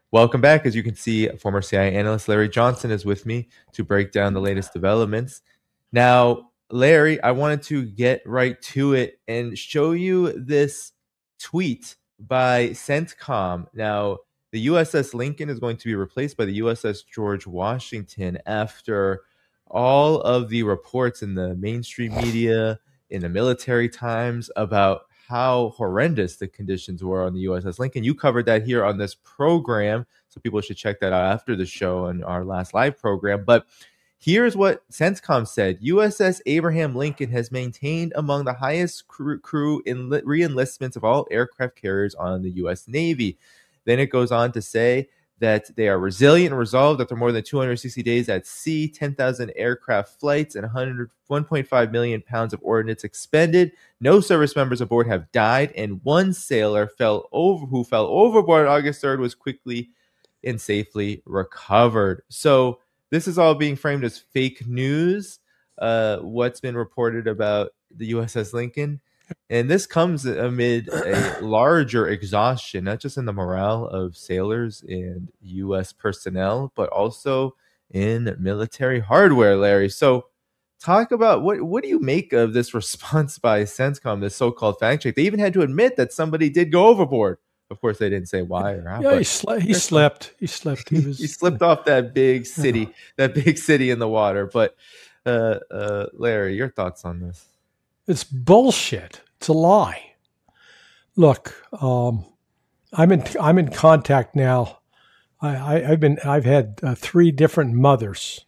Welcome back. As you can see, former CIA analyst Larry Johnson is with me to break down the latest developments. Now, Larry, I wanted to get right to it and show you this tweet by CENTCOM. Now, the USS Lincoln is going to be replaced by the USS George Washington after all of the reports in the mainstream media, in the military times about how horrendous the conditions were on the USS Lincoln. You covered that here on this program, so people should check that out after the show on our last live program. But here's what CENTCOM said: USS Abraham Lincoln has maintained among the highest crew re-enlistments of all aircraft carriers on the U.S. Navy. Then it goes on to say that they are resilient and resolved after more than 260 days at sea, 10,000 aircraft flights, and 1.5 million pounds of ordnance expended. No service members aboard have died, and one sailor who fell overboard on August 3rd was quickly and safely recovered. So this is all being framed as fake news, what's been reported about the USS Lincoln. And this comes amid a larger exhaustion, not just in the morale of sailors and U.S. personnel, but also in military hardware, Larry. So talk about what do you make of this response by CENTCOM, this so-called fact check? They even had to admit that somebody did go overboard. Of course, they didn't say why or how. Yeah, but he slept. He slept. He slipped off that big city, in the water. But Larry, your thoughts on this? It's bullshit. It's a lie. Look, I'm in contact now. I've had three different mothers,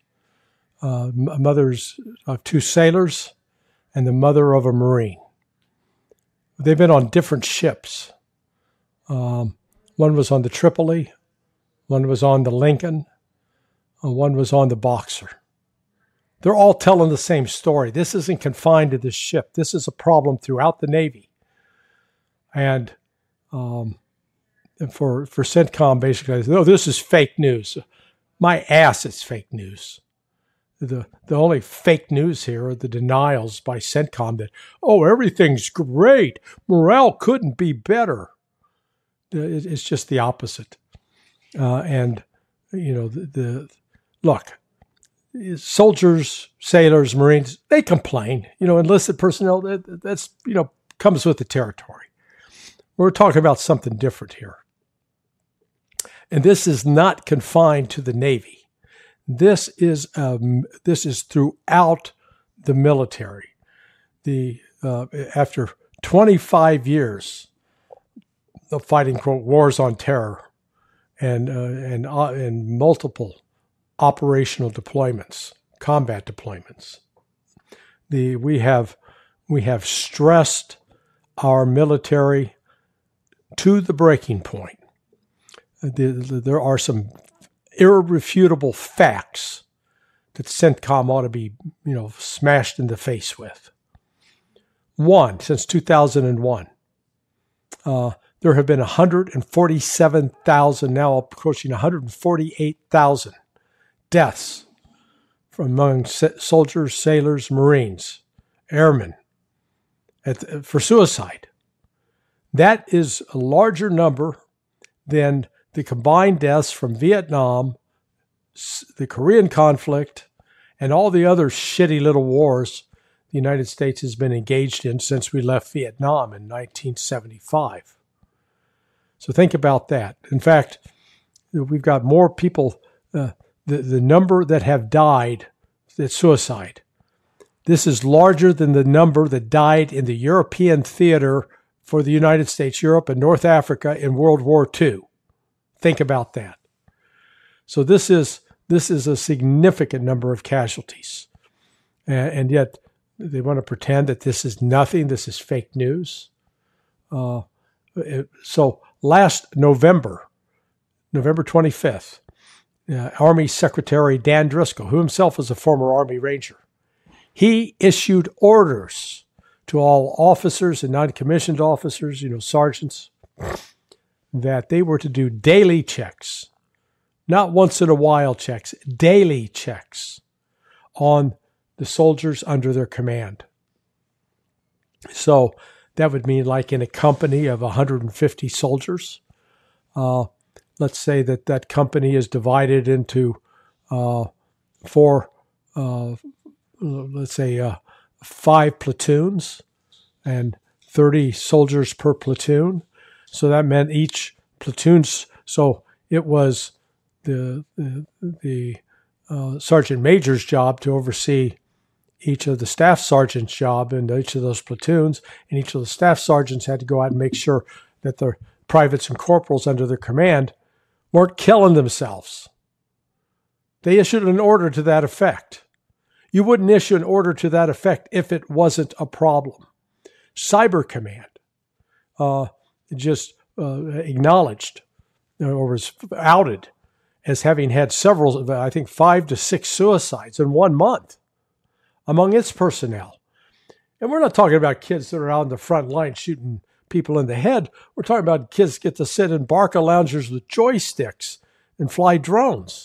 mothers of two sailors, and the mother of a Marine. They've been on different ships. One was on the Tripoli, one was on the Lincoln, and one was on the Boxer. They're all telling the same story. This isn't confined to this ship. This is a problem throughout the Navy. And for CENTCOM, basically, oh, this is fake news. My ass, it's fake news. The only fake news here are the denials by CENTCOM that, oh, everything's great. Morale couldn't be better. It's just the opposite. And, you know, look, soldiers, sailors, Marines, they complain. You know, enlisted personnel, that's, you know, comes with the territory. We're talking about something different here. And this is not confined to the Navy. This is throughout the military. After 25 years of fighting, quote, wars on terror and multiple operational deployments, combat deployments, we have stressed our military to the breaking point. There are some irrefutable facts that CENTCOM ought to be, you know, smashed in the face with. One, since 2001, there have been 147,000, now approaching 148,000 deaths among soldiers, sailors, Marines, airmen for suicide. That is a larger number than the combined deaths from Vietnam, the Korean conflict, and all the other shitty little wars the United States has been engaged in since we left Vietnam in 1975. So think about that. In fact, we've got more people, the number that have died, that's suicide. This is larger than the number that died in the European theater for the United States, Europe, and North Africa in World War II. Think about that. So this is a significant number of casualties. And yet they want to pretend that this is nothing, this is fake news. So last November 25th, Army Secretary Dan Driscoll, who himself was a former Army Ranger, he issued orders to all officers and non-commissioned officers, you know, sergeants, that they were to do daily checks, not once in a while checks, daily checks on the soldiers under their command. So that would mean, like in a company of 150 soldiers, let's say that company is divided into four, let's say 5 platoons and 30 soldiers per platoon. So that meant each platoon's, so it was the sergeant major's job to oversee each of the staff sergeant's job in each of those platoons, and each of the staff sergeants had to go out and make sure that the privates and corporals under their command weren't killing themselves. They issued an order to that effect. You wouldn't issue an order to that effect if it wasn't a problem. Cyber Command just acknowledged or was outed as having had several, I think 5 to 6 suicides in 1 month among its personnel. And we're not talking about kids that are out on the front line shooting people in the head. We're talking about kids get to sit in Barca loungers with joysticks and fly drones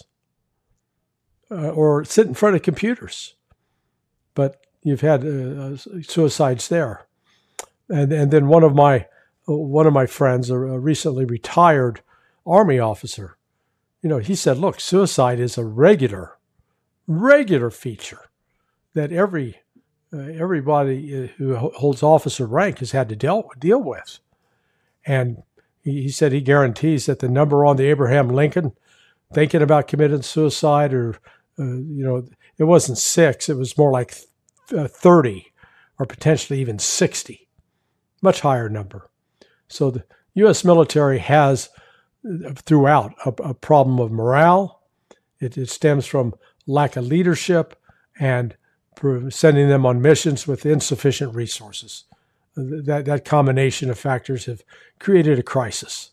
or sit in front of computers. But you've had suicides there. And then one of my friends, a recently retired Army officer, he said, look, suicide is a regular feature that everybody who holds office or rank has had to deal with. And he said he guarantees that the number on the Abraham Lincoln thinking about committing suicide or, it wasn't 6, it was more like 30 or potentially even 60, much higher number. So the U.S. military has throughout a problem of morale. It stems from lack of leadership and sending them on missions with insufficient resources. That combination of factors have created a crisis.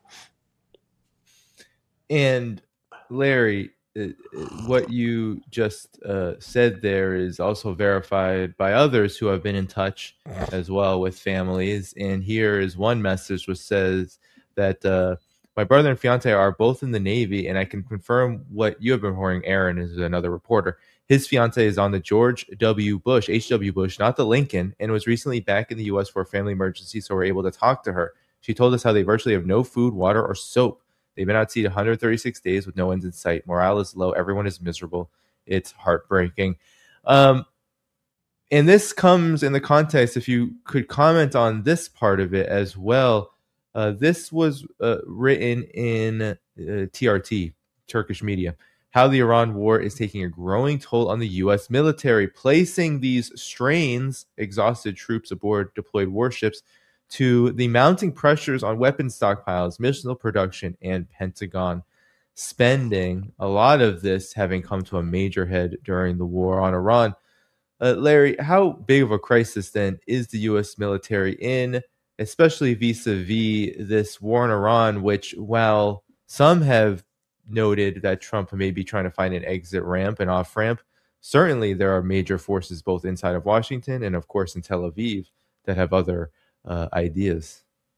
And Larry, what you just said there is also verified by others who have been in touch as well with families. And here is one message which says that my brother and fiance are both in the Navy, and I can confirm what you have been reporting. Aaron is another reporter. His fiance is on the George W. Bush, H.W. Bush, not the Lincoln, and was recently back in the U.S. for a family emergency, so we're able to talk to her. She told us how they virtually have no food, water, or soap. They've been out sea 136 days with no end in sight. Morale is low. Everyone is miserable. It's heartbreaking. And this comes in the context, if you could comment on this part of it as well. This was written in TRT, Turkish media. How the Iran war is taking a growing toll on the U.S. military, placing these strains, exhausted troops aboard deployed warships, to the mounting pressures on weapons stockpiles, missile production, and Pentagon spending. A lot of this having come to a major head during the war on Iran. Larry, how big of a crisis then is the U.S. military in, especially vis-a-vis this war in Iran, which, while some have noted that Trump may be trying to find an exit ramp and off ramp, certainly there are major forces both inside of Washington and, of course, in Tel Aviv that have other ideas.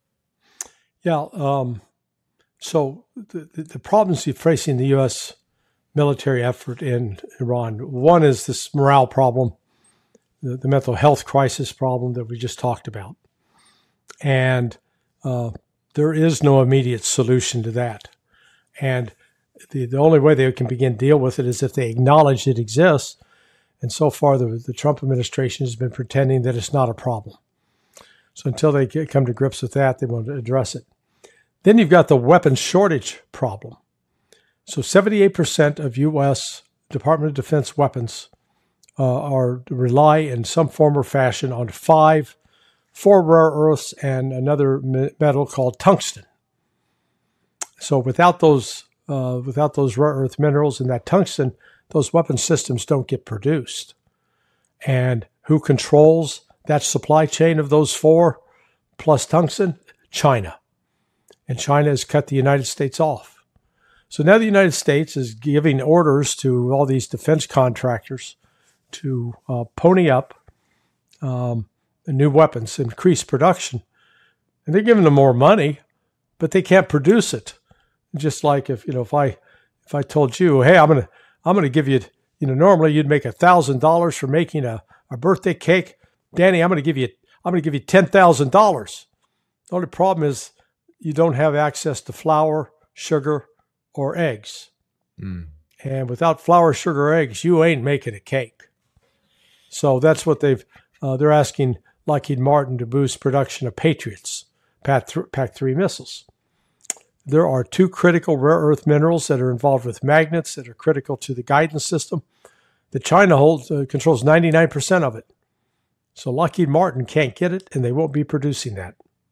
Yeah. So the problems facing the U.S. military effort in Iran, one is this morale problem, the mental health crisis problem that we just talked about. And there is no immediate solution to that. And the only way they can begin to deal with it is if they acknowledge it exists. And so far, the Trump administration has been pretending that it's not a problem. So until they come to grips with that, they won't address it. Then you've got the weapons shortage problem. So 78% of U.S. Department of Defense weapons rely in some form or fashion on 4 rare earths and another metal called tungsten. So without those rare earth minerals and that tungsten, those weapon systems don't get produced. And who controls that supply chain of those 4 plus tungsten? China. And China has cut the United States off. So now the United States is giving orders to all these defense contractors to pony up new weapons, increase production. And they're giving them more money, but they can't produce it. Just like if I told you, hey, I'm gonna give you, normally you'd make $1,000 for making a birthday cake. Danny, I'm gonna give you $10,000. The only problem is you don't have access to flour, sugar, or eggs. Mm. And without flour, sugar, or eggs, you ain't making a cake. So that's what they're asking Lockheed Martin to boost production of Patriots, PAC-3 missiles. There are 2 critical rare earth minerals that are involved with magnets that are critical to the guidance system. That China controls 99% of it. So Lockheed Martin can't get it, and they won't be producing that.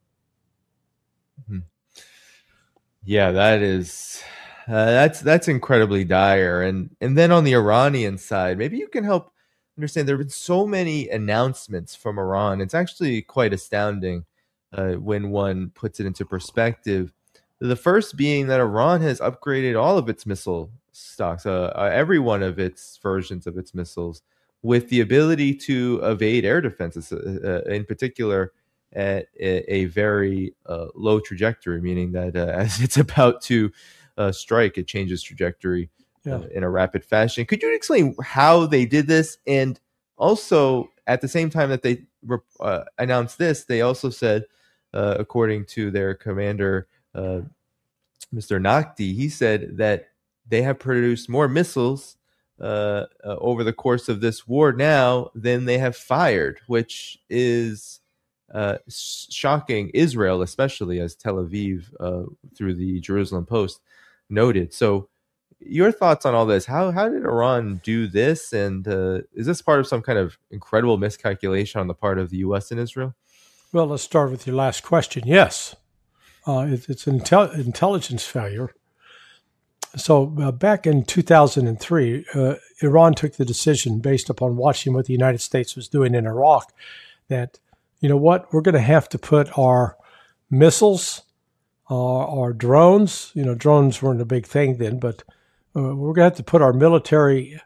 Yeah, that's incredibly dire. And then on the Iranian side, maybe you can help understand. There have been so many announcements from Iran. It's actually quite astounding when one puts it into perspective. The first being that Iran has upgraded all of its missile stocks, every one of its versions of its missiles, with the ability to evade air defenses, in particular at a very low trajectory, meaning that as it's about to strike, it changes trajectory in a rapid fashion. Could you explain how they did this? And also, at the same time that they announced this, they also said, according to their commander, Mr. Nakhti, he said that they have produced more missiles over the course of this war now than they have fired, which is shocking Israel, especially, as Tel Aviv, through the Jerusalem Post, noted. So your thoughts on all this? How did Iran do this? And is this part of some kind of incredible miscalculation on the part of the U.S. and Israel? Well, let's start with your last question. Yes, it's an intelligence failure. So back in 2003, Iran took the decision, based upon watching what the United States was doing in Iraq, that, you know what, we're going to have to put our missiles, our drones, drones weren't a big thing then, but we're going to have to put our military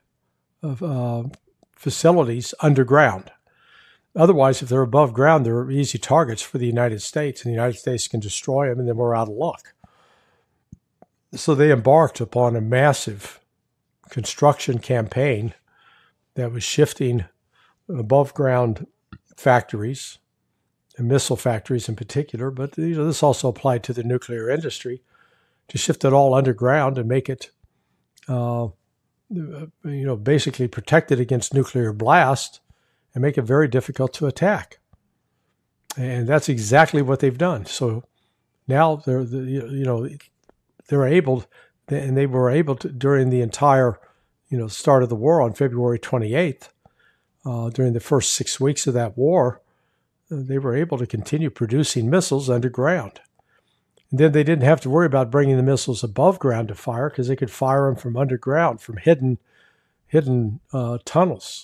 facilities underground. Otherwise, if they're above ground, they're easy targets for the United States, and the United States can destroy them, and then we're out of luck. So they embarked upon a massive construction campaign that was shifting above ground factories, and missile factories in particular, but this also applied to the nuclear industry, to shift it all underground and make it basically protected against nuclear blast and make it very difficult to attack. And that's exactly what they've done. So now they were able to, during the entire, start of the war on February 28th, during the first 6 weeks of that war, they were able to continue producing missiles underground. And then they didn't have to worry about bringing the missiles above ground to fire, because they could fire them from underground, from hidden tunnels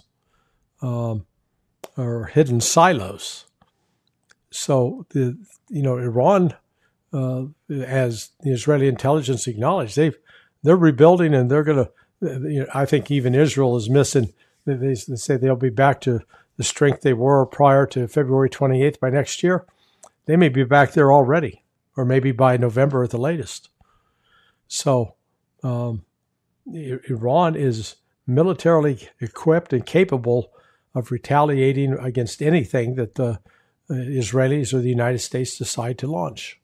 or hidden silos. So Iran, as the Israeli intelligence acknowledged, they're rebuilding, and they're going to. I think even Israel is missing. They say they'll be back to the strength they were prior to February 28th by next year. They may be back there already, or maybe by November at the latest. So Iran is militarily equipped and capable of retaliating against anything that the Israelis or the United States decide to launch.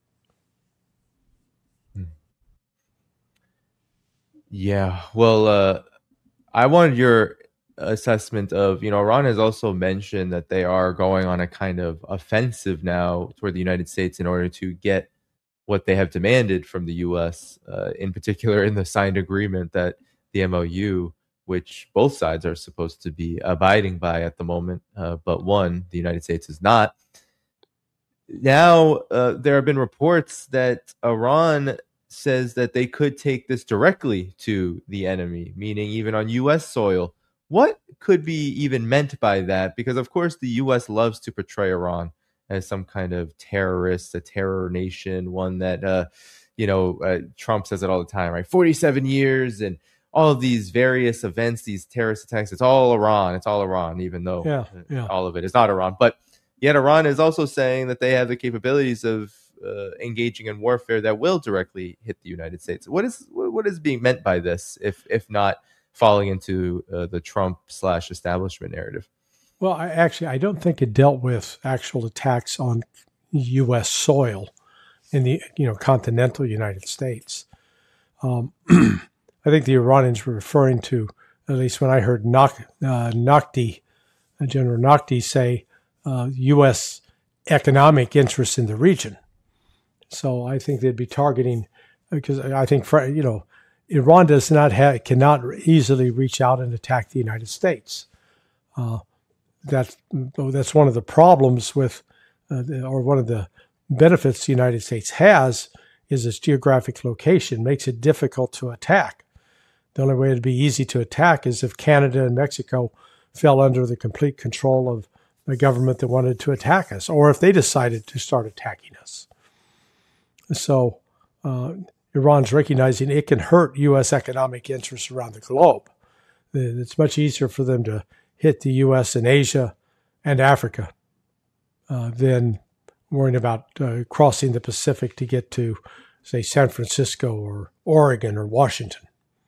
Yeah, well, I wanted your assessment of, Iran has also mentioned that they are going on a kind of offensive now toward the United States in order to get what they have demanded from the U.S., in particular in the signed agreement, that the MOU, which both sides are supposed to be abiding by at the moment, but one, the United States, is not. Now, there have been reports that Iran says that they could take this directly to the enemy, meaning even on U.S. soil. What could be even meant by that? Because, of course, the U.S. loves to portray Iran as some kind of terrorist, a terror nation, one that, Trump says it all the time, right? 47 years and all of these various events, these terrorist attacks, it's all Iran, even though all of it is not Iran. But yet Iran is also saying that they have the capabilities of engaging in warfare that will directly hit the United States. What is being meant by this, if not falling into the Trump/establishment narrative? Well, I don't think it dealt with actual attacks on U.S. soil. in the continental United States. I think the Iranians were referring to, at least when I heard Naqvi, General Naqvi say, U.S. economic interests in the region. So I think they'd be targeting, because I think Iran cannot easily reach out and attack the United States. That's one of the problems with, or one of the benefits the United States has, is its geographic location makes it difficult to attack. The only way it'd be easy to attack is if Canada and Mexico fell under the complete control of the government that wanted to attack us, or if they decided to start attacking us. So Iran's recognizing it can hurt U.S. economic interests around the globe. It's much easier for them to hit the U.S. in Asia and Africa than worrying about crossing the Pacific to get to, say, San Francisco or Oregon or Washington.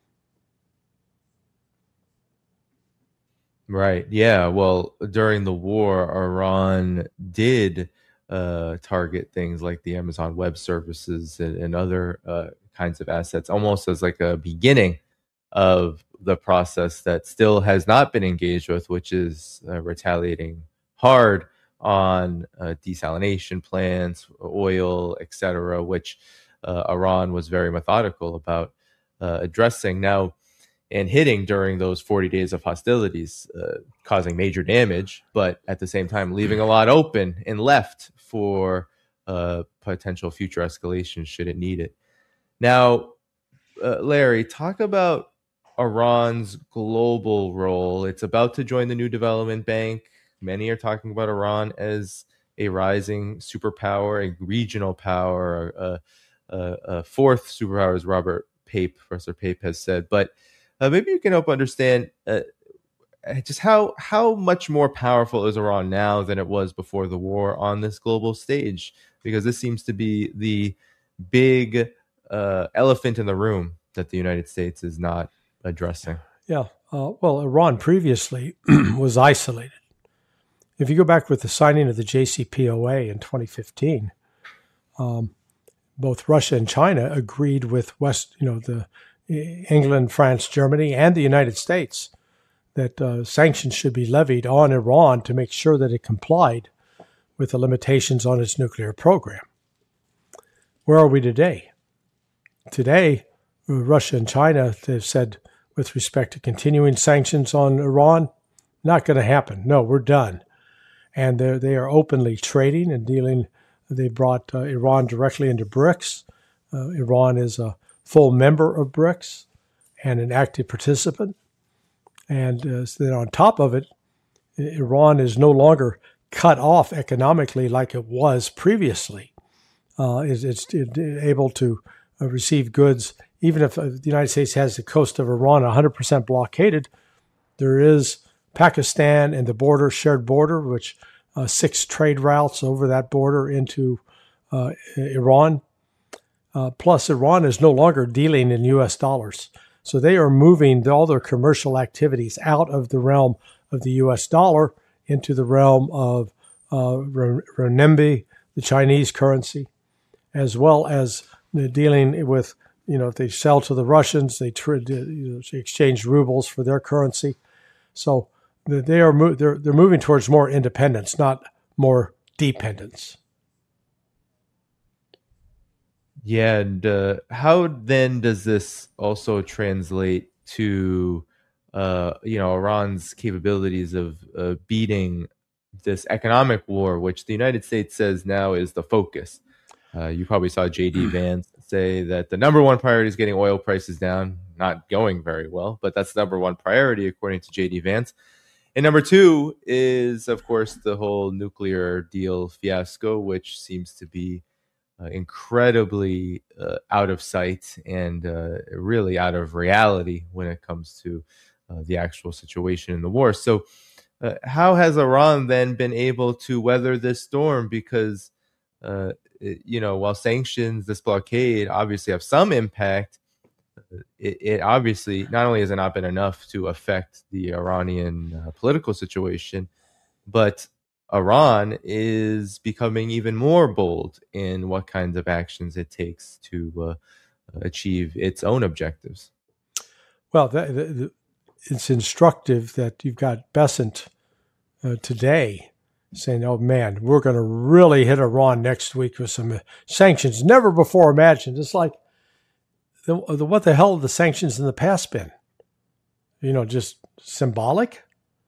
Right. Yeah. Well, during the war, Iran did target things like the Amazon Web Services and other kinds of assets, almost as like a beginning of the process that still has not been engaged with, which is retaliating hard on desalination plants, oil, etc., which Iran was very methodical about addressing. Now, and hitting during those 40 days of hostilities, causing major damage, but at the same time leaving a lot open and left for potential future escalation should it need it. Now, Larry, talk about Iran's global role. It's about to join the New Development Bank. Many are talking about Iran as a rising superpower, a regional power, a fourth superpower, as Professor Pape has said. But maybe you can help understand just how much more powerful is Iran now than it was before the war on this global stage, because this seems to be the big elephant in the room that the United States is not addressing. Yeah. Well, Iran previously was isolated. If you go back with the signing of the JCPOA in 2015, both Russia and China agreed with England, France, Germany, and the United States that sanctions should be levied on Iran to make sure that it complied with the limitations on its nuclear program. Where are we today? Today, Russia and China have said, with respect to continuing sanctions on Iran, not going to happen. No, we're done. And they are openly trading and dealing. They brought Iran directly into BRICS. Iran is a full member of BRICS and an active participant. And so then on top of it, Iran is no longer cut off economically like it was previously. It's able to receive goods. Even if the United States has the coast of Iran 100% blockaded, there is Pakistan and the border, shared border, which 6 trade routes over that border into Iran. Plus, Iran is no longer dealing in U.S. dollars. So they are moving all their commercial activities out of the realm of the U.S. dollar into the realm of renminbi, the Chinese currency, as well as dealing with, if they sell to the Russians, they exchange rubles for their currency. So they're moving towards more independence, not more dependence. Yeah, and how then does this also translate to Iran's capabilities of beating this economic war, which the United States says now is the focus? You probably saw J.D. Vance say that the number one priority is getting oil prices down. Not going very well, but that's the number one priority according to J.D. Vance. And number two is, of course, the whole nuclear deal fiasco, which seems to be incredibly out of sight and really out of reality when it comes to the actual situation in the war. So how has Iran then been able to weather this storm? Because, while sanctions, this blockade obviously have some impact, it obviously not only has it not been enough to affect the Iranian political situation, but Iran is becoming even more bold in what kinds of actions it takes to achieve its own objectives. Well, it's instructive that you've got Bessent today saying, oh man, we're going to really hit Iran next week with some sanctions never before imagined. It's like, what the hell have the sanctions in the past been? Just symbolic?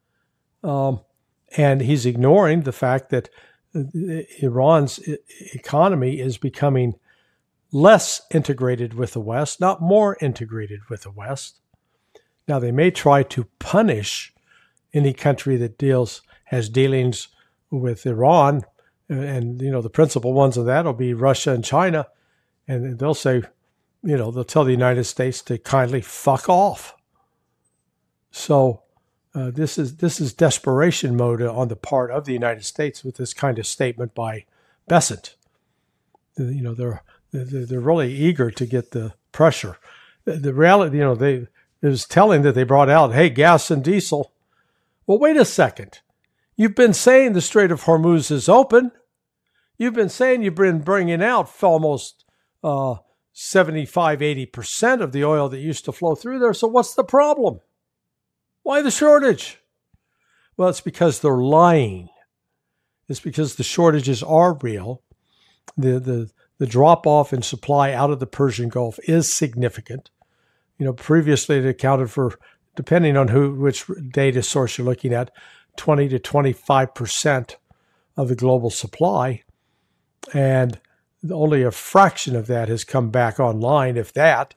And he's ignoring the fact that Iran's economy is becoming less integrated with the West, not more integrated with the West. Now, they may try to punish any country that has dealings with Iran, and the principal ones of that will be Russia and China, and they'll say, they'll tell the United States to kindly fuck off. So this is desperation mode on the part of the United States with this kind of statement by Bessent. They're really eager to get the pressure. The reality, it was telling that they brought out, hey, gas and diesel. Well, wait a second. You've been saying the Strait of Hormuz is open. You've been saying you've been bringing out almost 75-80% of the oil that used to flow through there. So what's the problem? Why the shortage? Well, it's because they're lying. It's because the shortages are real. The drop-off in supply out of the Persian Gulf is significant. Previously it accounted for, depending on which data source you're looking at, 20 to 25% of the global supply. And only a fraction of that has come back online, if that.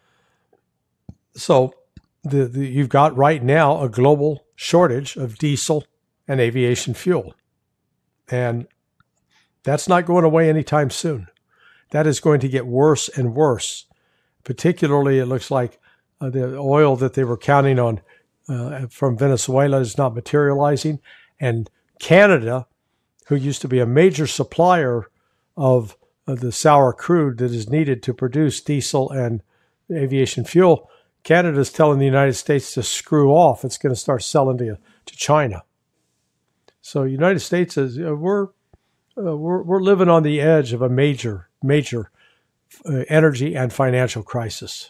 So you've got right now a global shortage of diesel and aviation fuel. And that's not going away anytime soon. That is going to get worse and worse. Particularly, it looks like the oil that they were counting on from Venezuela is not materializing. And Canada, who used to be a major supplier of the sour crude that is needed to produce diesel and aviation fuel, Canada is telling the United States to screw off. It's going to start selling to China. So United States is we're living on the edge of a major energy and financial crisis.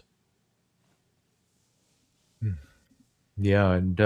Yeah, and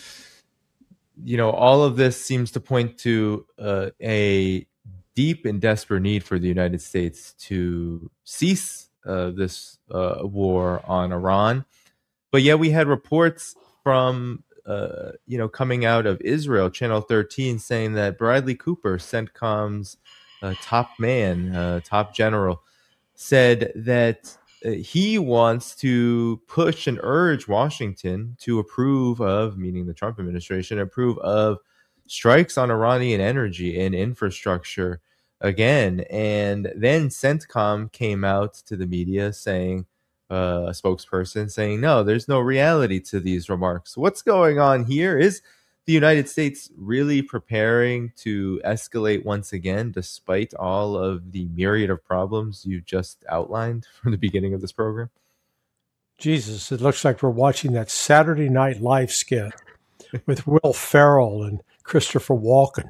all of this seems to point to a deep and desperate need for the United States to cease this war on Iran. But yeah, we had reports from coming out of Israel, Channel 13, saying that Bradley Cooper, CENTCOM's top man, top general, said that he wants to push and urge Washington to approve of, meaning the Trump administration, approve of strikes on Iranian energy and infrastructure again. And then CENTCOM came out to the media saying, a spokesperson saying, no, there's no reality to these remarks. What's going on here? Is the United States really preparing to escalate once again, despite all of the myriad of problems you just outlined from the beginning of this program? Jesus, it looks like we're watching that Saturday Night Live skit with Will Ferrell and Christopher Walken,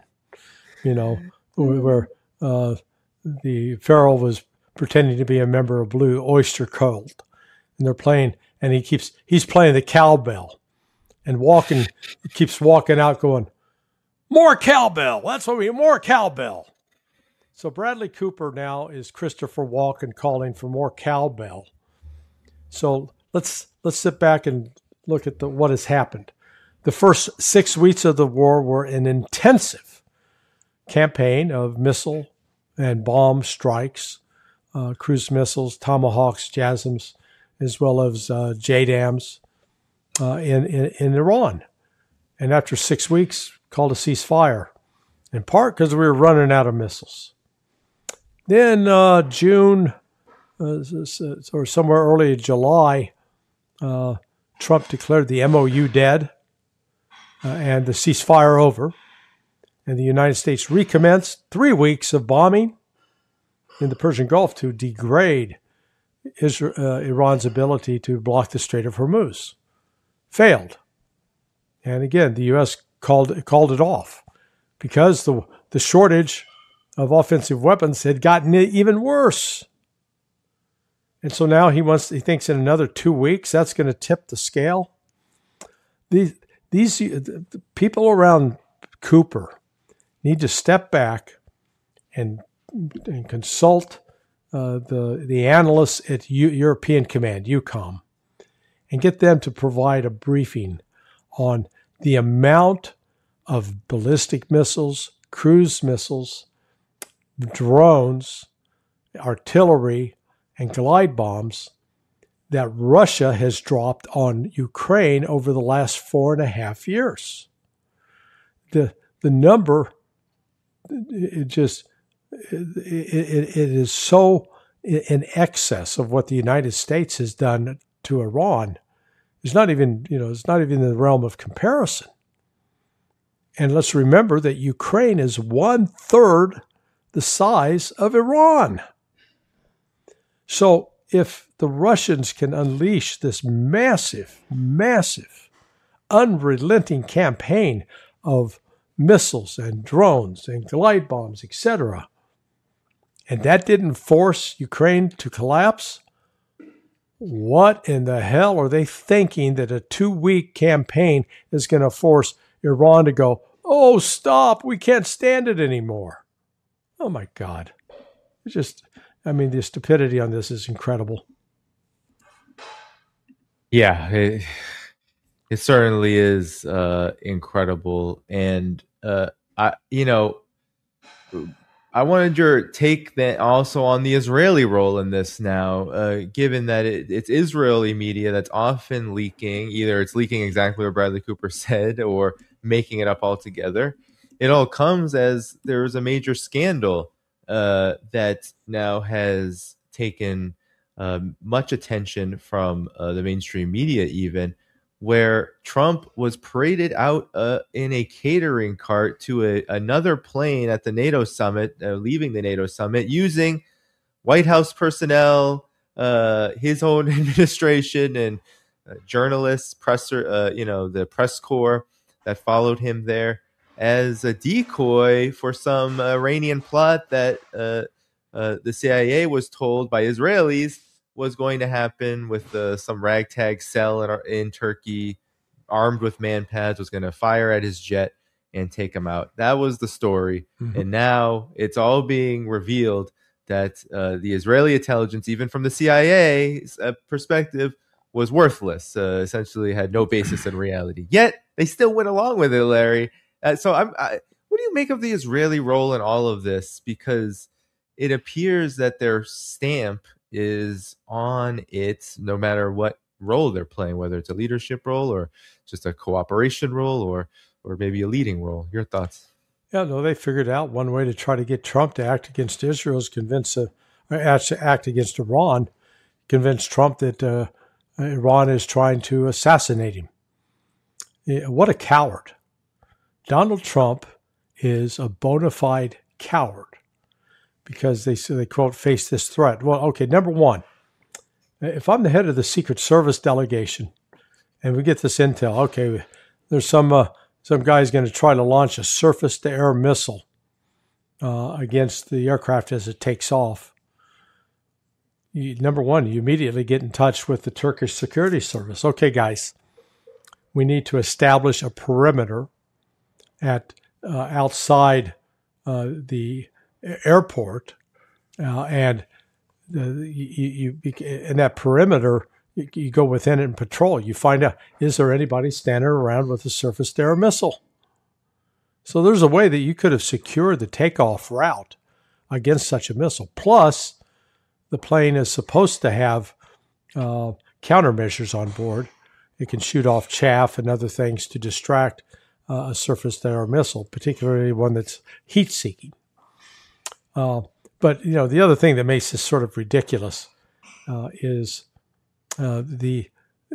where the Ferrell was pretending to be a member of Blue Oyster Cult. And they're playing, and he's playing the cowbell. And Walken keeps walking out going, more cowbell. That's what more cowbell. So Bradley Cooper now is Christopher Walken calling for more cowbell. So let's sit back and look at what has happened. The first 6 weeks of the war were an intensive campaign of missile and bomb strikes, cruise missiles, Tomahawks, JASSMs, as well as JDAMs in Iran. And after 6 weeks, called a ceasefire, in part because we were running out of missiles. Then June, or somewhere early in July, Trump declared the MOU dead and the ceasefire over. And the United States recommenced 3 weeks of bombing in the Persian Gulf to degrade Iran's ability to block the Strait of Hormuz. Failed. And again, the U.S. called it off. because the shortage of offensive weapons had gotten even worse. And so now he thinks in another 2 weeks that's going to tip the scale. These the people around Cooper need to step back and consult the analysts at European Command, EUCOM, and get them to provide a briefing on the amount of ballistic missiles, cruise missiles, drones, artillery, and glide bombs that Russia has dropped on Ukraine over the last 4.5 years. The number, it is so in excess of what the United States has done to Iran. It's not even in the realm of comparison. And let's remember that Ukraine is 1/3 the size of Iran. So if the Russians can unleash this massive, unrelenting campaign of missiles and drones and glide bombs, etc., and that didn't force Ukraine to collapse, what in the hell are they thinking that a 2-week campaign is going to force Iran to go, oh, stop, we can't stand it anymore? Oh, my God. The stupidity on this is incredible. Yeah, it certainly is incredible. And, I wanted your take then also on the Israeli role in this now, given that it's Israeli media that's often leaking. Either it's leaking exactly what Bradley Cooper said or making it up altogether. It all comes as there was a major scandal that now has taken much attention from the mainstream media even, where Trump was paraded out in a catering cart to another plane at the NATO summit, leaving the NATO summit, using White House personnel, his own administration, and journalists, the press corps that followed him there as a decoy for some Iranian plot that the CIA was told by Israelis was going to happen with some ragtag cell in Turkey, armed with manpads, was going to fire at his jet and take him out. That was the story. Mm-hmm. And now it's all being revealed that the Israeli intelligence, even from the CIA's perspective, was worthless, essentially had no basis in reality. Yet they still went along with it, Larry. What do you make of the Israeli role in all of this? Because it appears that their stamp is on it no matter what role they're playing, whether it's a leadership role or just a cooperation role or maybe a leading role. Your thoughts? Yeah, no, they figured out one way to try to get Trump to act against Israel is act against Iran, convince Trump that Iran is trying to assassinate him. What a coward. Donald Trump is a bona fide coward because they quote, face this threat. Well, okay, number one, if I'm the head of the Secret Service delegation and we get this intel, okay, there's some guy's going to try to launch a surface-to-air missile against the aircraft as it takes off. Number one, you immediately get in touch with the Turkish security service. Okay, guys, we need to establish a perimeter at outside the airport, and in that perimeter, you go within it and patrol. You find out, is there anybody standing around with a surface-to-air missile? So there's a way that you could have secured the takeoff route against such a missile. Plus, the plane is supposed to have countermeasures on board. It can shoot off chaff and other things to distract a surface-to-air missile, particularly one that's heat-seeking. But the other thing that makes this sort of ridiculous is the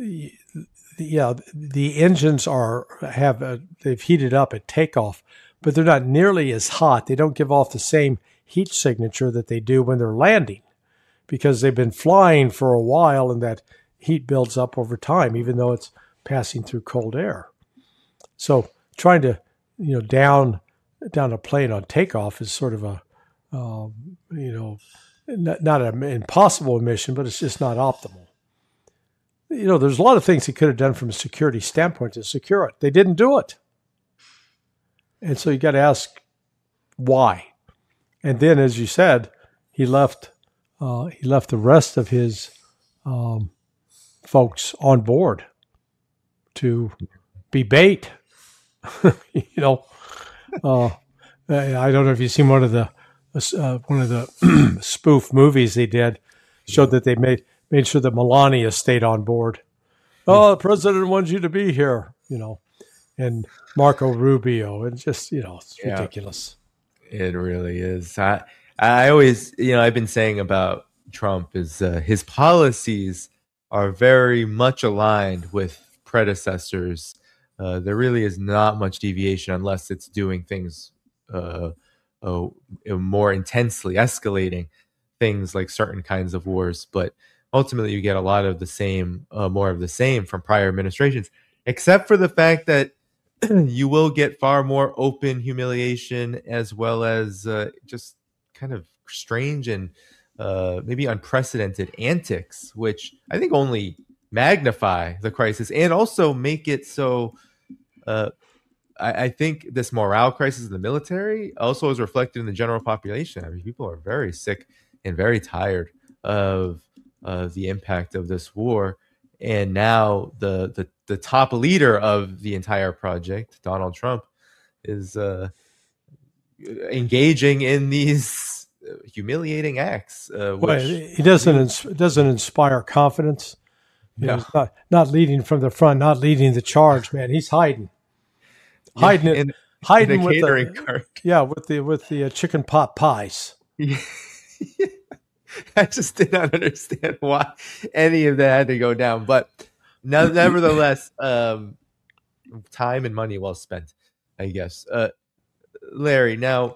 engines they've heated up at takeoff, but they're not nearly as hot. They don't give off the same heat signature that they do when they're landing, because they've been flying for a while and that heat builds up over time, even though it's passing through cold air. So trying to down down a plane on takeoff is sort of a, not an impossible mission, but it's just not optimal. There's a lot of things he could have done from a security standpoint to secure it. They didn't do it. And so you got to ask why. And then, as you said, he left the rest of his folks on board to be bait. I don't know if you've seen one of the spoof movies they did. Showed that they made sure that Melania stayed on board. Oh, the president wants you to be here, and Marco Rubio, and just it's ridiculous. It really is. I always, I've been saying about Trump is his policies are very much aligned with predecessors. There really is not much deviation unless it's doing things more intensely, escalating things like certain kinds of wars. But ultimately, you get a lot of the same, more of the same from prior administrations, except for the fact that you will get far more open humiliation as well as just kind of strange and maybe unprecedented antics, which I think only magnify the crisis and also make it so I think this morale crisis in the military also is reflected in the general population. I mean, people are very sick and very tired of the impact of this war. And now the top leader of the entire project, Donald Trump, is engaging in these humiliating acts. It doesn't inspire confidence. He's not leading from the front, not leading the charge, man. He's hiding with the chicken pot pies. Yeah. I just did not understand why any of that had to go down, but nevertheless, time and money well spent, I guess. Larry, now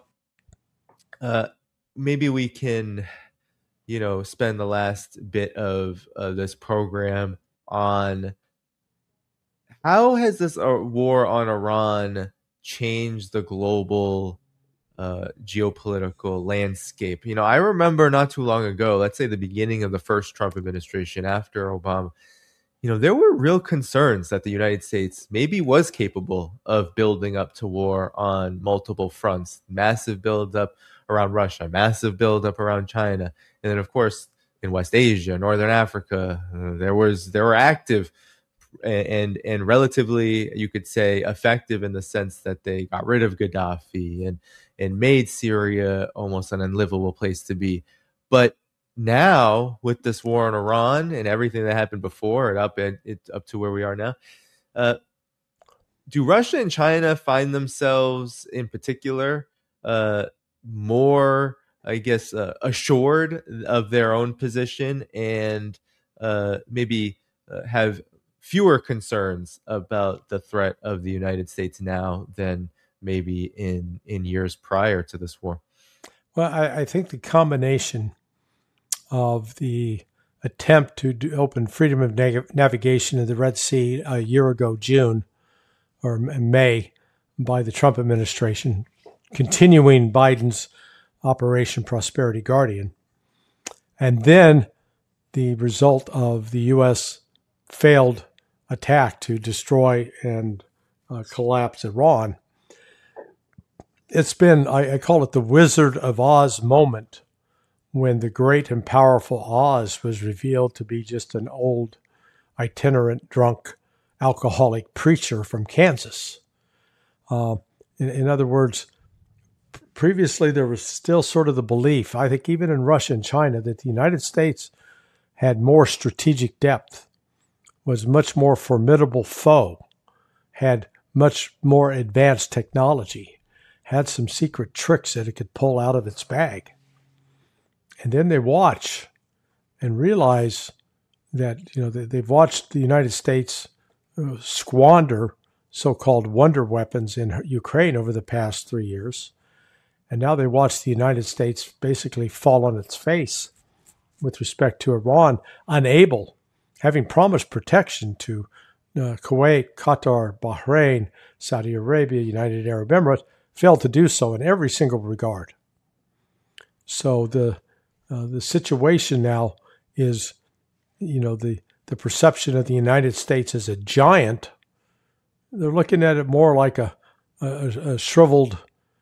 maybe we can, spend the last bit of this program on how has this war on Iran changed the global geopolitical landscape. I remember not too long ago, let's say the beginning of the first Trump administration after Obama, there were real concerns that the United States maybe was capable of building up to war on multiple fronts. Massive buildup around Russia, massive buildup around China. And then, of course, in West Asia, Northern Africa, there were active and relatively, you could say, effective in the sense that they got rid of Gaddafi and made Syria almost an unlivable place to be. But now, with this war on Iran and everything that happened before and up to where we are now, do Russia and China find themselves, in particular, more, I guess, assured of their own position and maybe have fewer concerns about the threat of the United States now than maybe in years prior to this war? Well, I think the combination of the attempt to open freedom of navigation in the Red Sea a year ago, June or May, by the Trump administration, continuing Biden's Operation Prosperity Guardian, and then the result of the U.S. failed attack to destroy and collapse Iran. It's been, I call it the Wizard of Oz moment, when the great and powerful Oz was revealed to be just an old, itinerant, drunk, alcoholic preacher from Kansas. In other words, previously there was still sort of the belief, I think even in Russia and China, that the United States had more strategic depth, was much more formidable foe, had much more advanced technology, had some secret tricks that it could pull out of its bag. And then they watch and realize that, they've watched the United States squander so-called wonder weapons in Ukraine over the past 3 years. And now they watch the United States basically fall on its face with respect to Iran, unable, having promised protection to Kuwait, Qatar, Bahrain, Saudi Arabia, United Arab Emirates, failed to do so in every single regard. So the situation now is, the perception of the United States as a giant. They're looking at it more like a shriveled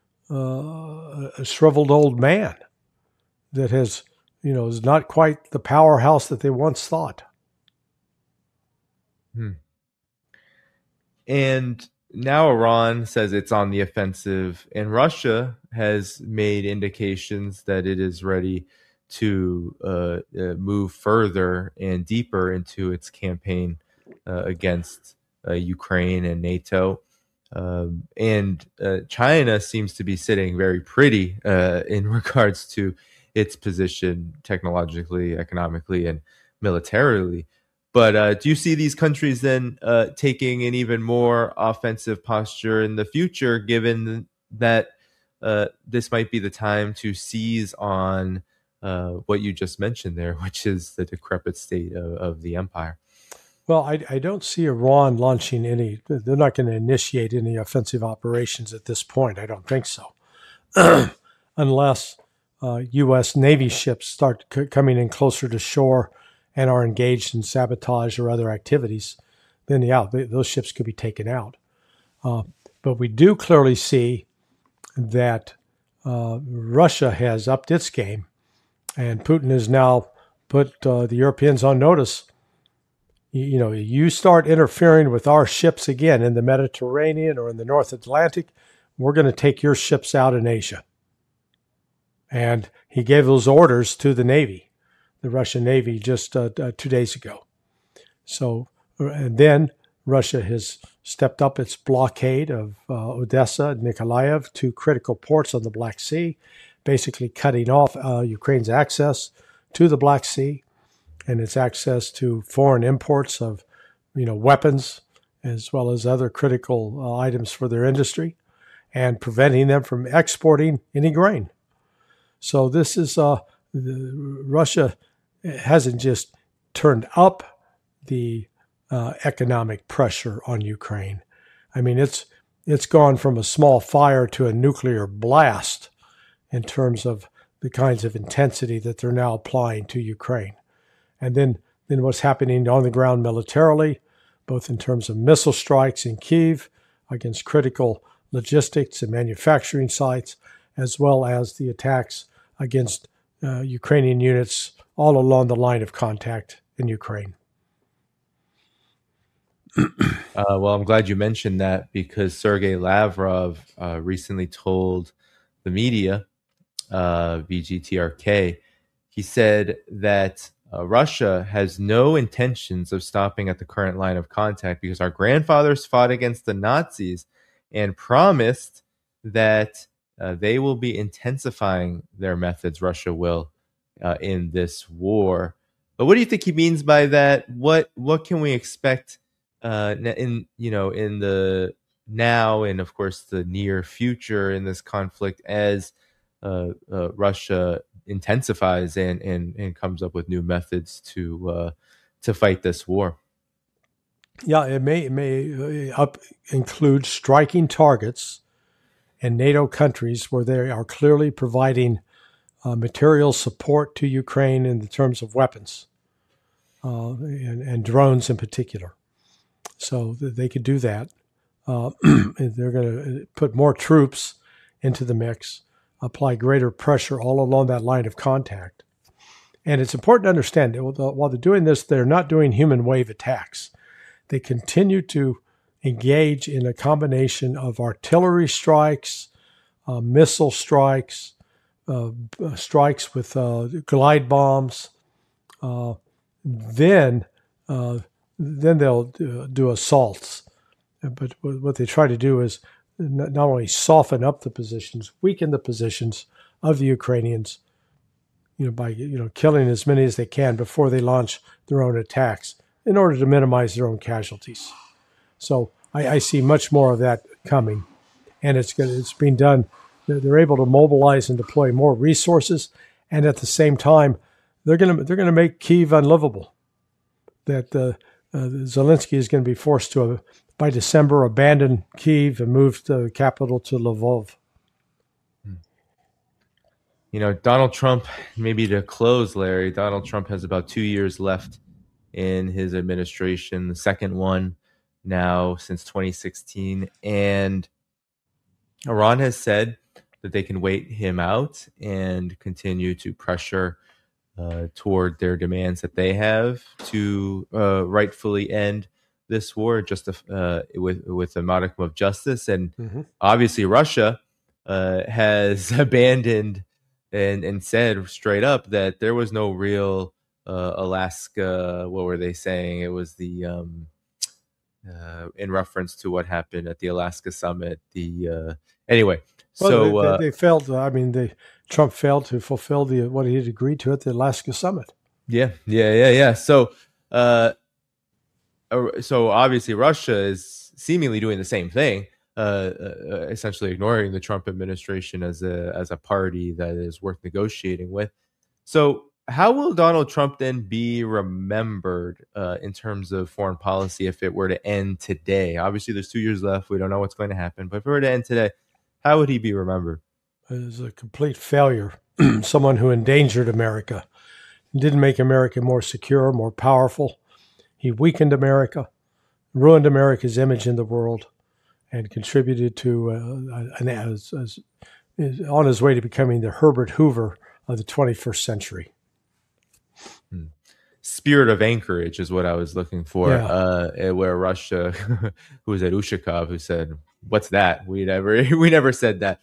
old man that has, is not quite the powerhouse that they once thought. And now Iran says it's on the offensive, and Russia has made indications that it is ready to move further and deeper into its campaign against Ukraine and NATO. And China seems to be sitting very pretty in regards to its position technologically, economically, and militarily. But do you see these countries then taking an even more offensive posture in the future, given that this might be the time to seize on what you just mentioned there, which is the decrepit state of the empire? Well, I don't see Iran launching any. They're not going to initiate any offensive operations at this point. I don't think so. Unless U.S. Navy ships start coming in closer to shore and are engaged in sabotage or other activities, then those ships could be taken out. But we do clearly see that Russia has upped its game, and Putin has now put the Europeans on notice. You start interfering with our ships again in the Mediterranean or in the North Atlantic, we're going to take your ships out in Asia. And he gave those orders to the Navy, the Russian Navy, just 2 days ago. So, and then Russia has stepped up its blockade of Odessa and Nikolaev, 2 critical ports on the Black Sea, basically cutting off Ukraine's access to the Black Sea and its access to foreign imports of, weapons as well as other critical items for their industry, and preventing them from exporting any grain. So this is Russia hasn't just turned up the economic pressure on Ukraine. I mean, it's gone from a small fire to a nuclear blast in terms of the kinds of intensity that they're now applying to Ukraine. And then what's happening on the ground militarily, both in terms of missile strikes in Kyiv against critical logistics and manufacturing sites, as well as the attacks against Ukrainian units all along the line of contact in Ukraine. Well, I'm glad you mentioned that, because Sergei Lavrov recently told the media, VGTRK, he said that Russia has no intentions of stopping at the current line of contact because our grandfathers fought against the Nazis and promised that they will be intensifying their methods, Russia will, in this war. But what do you think he means by that? What can we expect in the now and of course the near future in this conflict as Russia intensifies and comes up with new methods to fight this war? Yeah, it may include striking targets in NATO countries where they are clearly providing material support to Ukraine in terms of weapons and drones in particular. So they could do that. They're going to put more troops into the mix, apply greater pressure all along that line of contact. And it's important to understand that while they're doing this, they're not doing human wave attacks. They continue to engage in a combination of artillery strikes, missile strikes, strikes with glide bombs. Then they'll do assaults. But what they try to do is not only soften up the positions, weaken the positions of the Ukrainians, by killing as many as they can before they launch their own attacks in order to minimize their own casualties. So I see much more of that coming, and it's being done. They're able to mobilize and deploy more resources, and at the same time, they're going to make Kyiv unlivable. That Zelensky is going to be forced to, by December, abandon Kyiv and move the capital to Lvov. Donald Trump, maybe to close, Larry, Donald Trump has about 2 years left in his administration, the second one now since 2016. And Iran has said that they can wait him out and continue to pressure toward their demands that they have to rightfully end this war, just with a modicum of justice. And obviously, Russia has abandoned and said straight up that there was no real Alaska. What were they saying? It was the in reference to what happened at the Alaska summit. Anyway, well, so they failed. I mean, Trump failed to fulfill what he had agreed to at the Alaska summit. Yeah. So obviously Russia is seemingly doing the same thing, essentially ignoring the Trump administration as a party that is worth negotiating with. So how will Donald Trump then be remembered in terms of foreign policy if it were to end today? Obviously, there's 2 years left. We don't know what's going to happen. But if it were to end today, how would he be remembered? As a complete failure, someone who endangered America, didn't make America more secure, more powerful. He weakened America, ruined America's image in the world, and contributed to, on his way to becoming the Herbert Hoover of the 21st century. Spirit of Anchorage is what I was looking for. Yeah. Where Russia, who was at Ushakov, who said, "What's that? We never said that."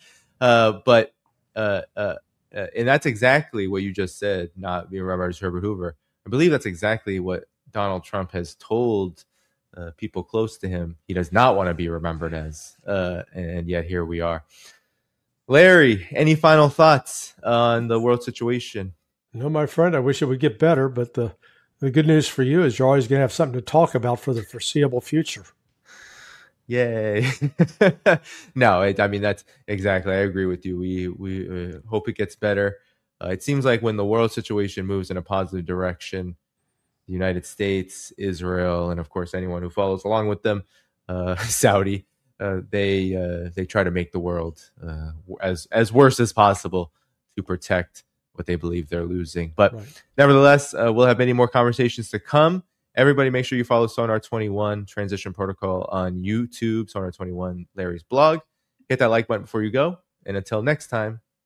And that's exactly what you just said. Not being remembered as Herbert Hoover. I believe that's exactly what Donald Trump has told people close to him. He does not want to be remembered as, and yet here we are. Larry, any final thoughts on the world situation? No, my friend, I wish it would get better, but the good news for you is you're always going to have something to talk about for the foreseeable future. Yay. No, I mean, that's exactly, I agree with you. We hope it gets better. It seems like when the world situation moves in a positive direction, the United States, Israel, and of course, anyone who follows along with them, Saudi, they try to make the world as worse as possible to protect what they believe they're losing. But nevertheless, we'll have many more conversations to come. Everybody, make sure you follow Sonar 21 Transition Protocol on YouTube, Sonar 21 Larry's blog. Hit that like button before you go. And until next time,